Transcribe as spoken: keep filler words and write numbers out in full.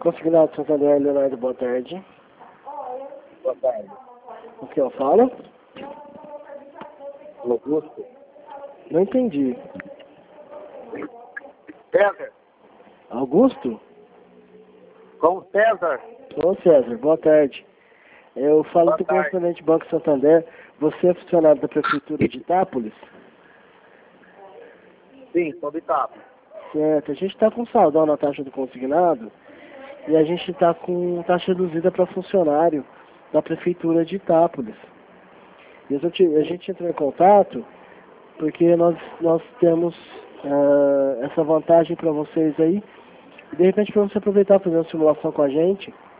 Consignado Santander, Leonardo, boa tarde. Boa tarde. O que eu falo? Augusto. Não entendi. César. Augusto? Com César. Ô César, boa tarde. Eu falo Boa do tarde. correspondente Banco Santander. Você é funcionário da Prefeitura de Itápolis? Sim, sou de Itapo. Certo. A gente está com saldão na taxa do consignado e a gente está com taxa reduzida para funcionário da Prefeitura de Itápolis. E a gente, a gente entrou em contato porque nós, nós temos uh, essa vantagem para vocês aí. E de repente para você aproveitar e fazer uma simulação com a gente.